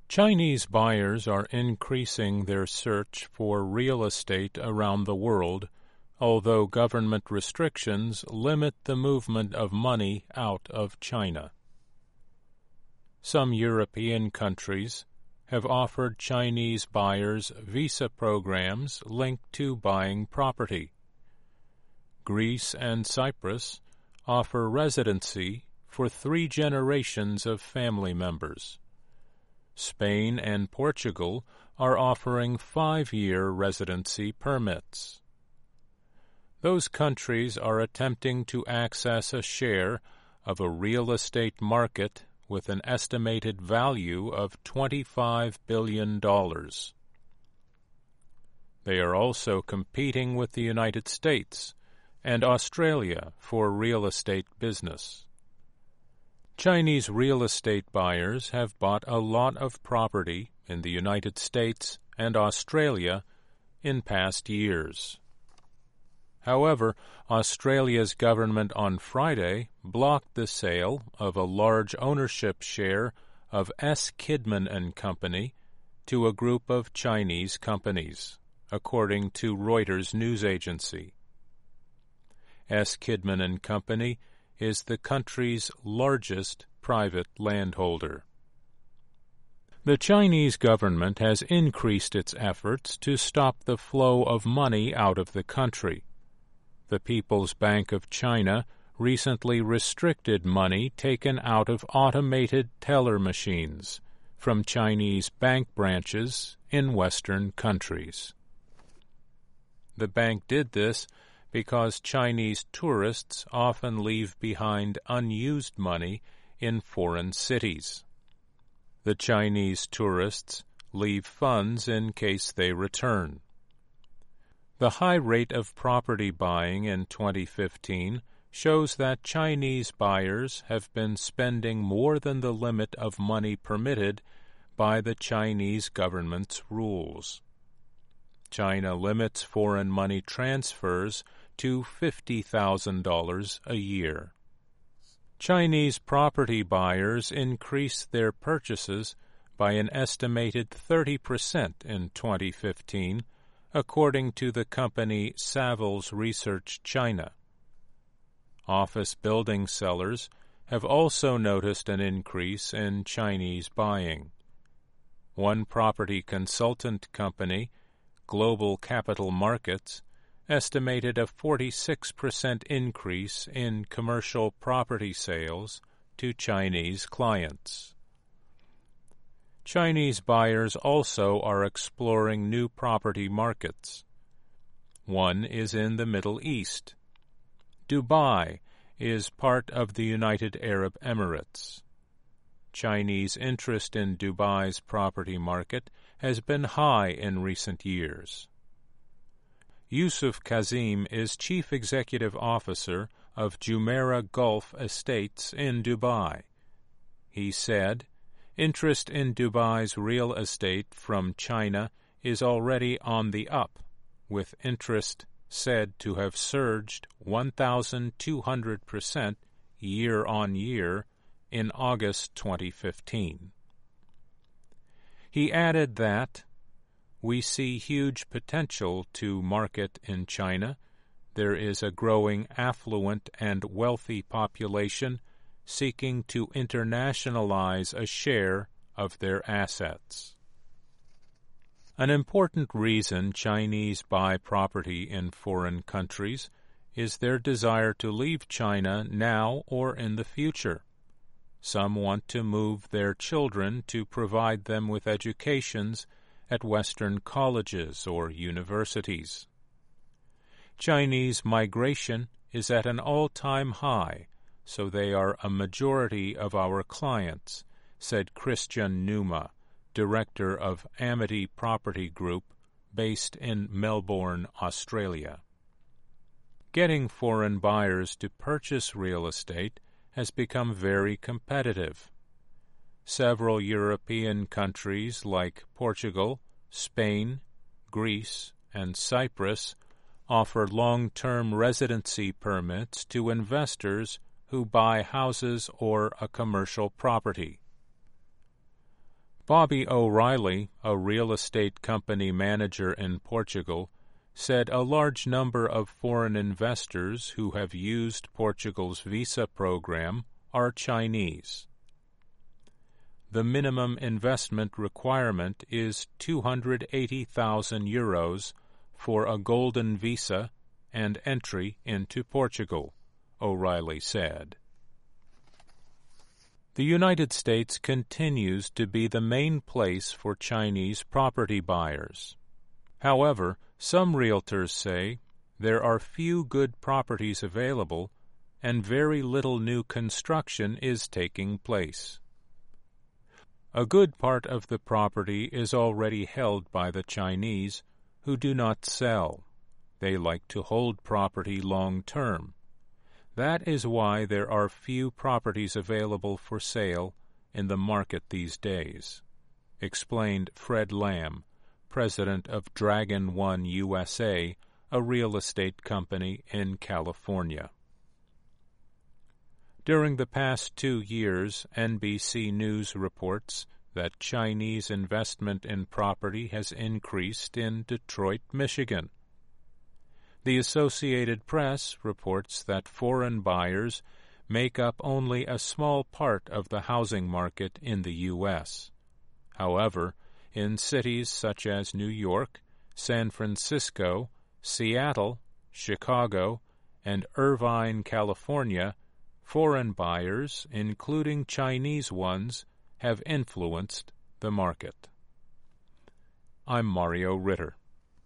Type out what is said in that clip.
Chinese buyers are increasing their search for real estate around the world, although government restrictions limit the movement of money out of China. Some European countries have offered Chinese buyers visa programs linked to buying property. Greece and Cyprus offer residency for 3 generations of family members. Spain and Portugal are offering 5-year residency permits. Those countries are attempting to access a share of a real estate market with an estimated value of $25 billion. They are also competing with the United States and Australia for real estate business. Chinese real estate buyers have bought a lot of property in the United States and Australia in past years. However, Australia's government on Friday blocked the sale of a large ownership share of S. Kidman and Company to a group of Chinese companies, according to Reuters news agency. S. Kidman and Company is the country's largest private landholder. The Chinese government has increased its efforts to stop the flow of money out of the country. The People's Bank of China recently restricted money taken out of automated teller machines from Chinese bank branches in Western countries. The bank did this because Chinese tourists often leave behind unused money in foreign cities. The Chinese tourists leave funds in case they return. The high rate of property buying in 2015 shows that Chinese buyers have been spending more than the limit of money permitted by the Chinese government's rules. China limits foreign money transfers to $50,000 a year. Chinese property buyers increased their purchases by an estimated 30% in 2015, according to the company Savills Research China. Office building sellers have also noticed an increase in Chinese buying. One property consultant company, Global Capital Markets, estimated a 46% increase in commercial property sales to Chinese clients. Chinese buyers also are exploring new property markets. One is in the Middle East. Dubai is part of the United Arab Emirates. Chinese interest in Dubai's property market has been high in recent years. Yusuf Kazim is Chief Executive Officer of Jumeirah Gulf Estates in Dubai. He said, "Interest in Dubai's real estate from China is already on the up, with interest said to have surged 1,200% year-on-year in August 2015. He added that, "We see huge potential to market in China. There is a growing affluent and wealthy population seeking to internationalize a share of their assets." An important reason Chinese buy property in foreign countries is their desire to leave China now or in the future. Some want to move their children to provide them with educations at Western colleges or universities. Chinese migration is at an all-time high, so they are a majority of our clients, said Christian Numa, director of Amity Property Group, based in Melbourne, Australia. Getting foreign buyers to purchase real estate has become very competitive. Several European countries like Portugal, Spain, Greece, and Cyprus offer long-term residency permits to investors who buy houses or a commercial property. Bobby O'Reilly, a real estate company manager in Portugal, said a large number of foreign investors who have used Portugal's visa program are Chinese. The minimum investment requirement is €280,000 for a golden visa and entry into Portugal, O'Reilly said. The United States continues to be the main place for Chinese property buyers. However, some realtors say there are few good properties available and very little new construction is taking place. A good part of the property is already held by the Chinese, who do not sell. They like to hold property long term. That is why there are few properties available for sale in the market these days, explained Fred Lamb, president of Dragon One USA, a real estate company in California. During the past 2 years, NBC News reports that Chinese investment in property has increased in Detroit, Michigan. The Associated Press reports that foreign buyers make up only a small part of the housing market in the U.S. However, in cities such as New York, San Francisco, Seattle, Chicago, and Irvine, California, foreign buyers, including Chinese ones, have influenced the market. I'm Mario Ritter.